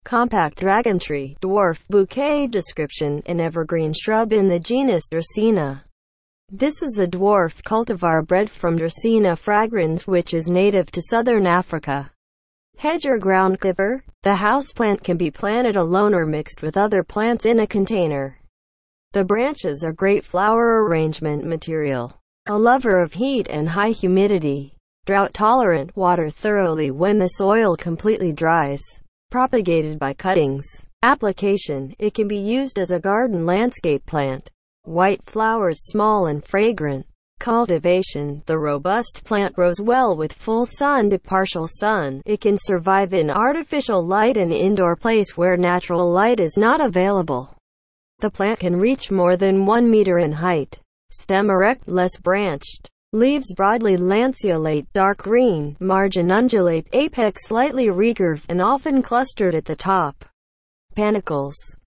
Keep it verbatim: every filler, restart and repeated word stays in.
compact dragon tree, dwarf bouquet. Description: an evergreen shrub in the genus Dracaena. This is a dwarf cultivar bred from Dracaena fragrans, which is native to southern Africa. Hedge or ground cover. The houseplant can be planted alone or mixed with other plants in a container. The branches are great flower arrangement material. A lover of heat and high humidity. Drought tolerant, water thoroughly when the soil completely dries. Propagated by cuttings. Application: it can be used as a garden landscape plant. White flowers small and fragrant. Cultivation: the robust plant grows well with full sun to partial sun. It can survive in artificial light and indoor place where natural light is not available. The plant can reach more than one meter in height. Stem erect, less branched. Leaves broadly lanceolate, dark green, margin undulate, apex slightly recurved, and often clustered at the top. Panicles.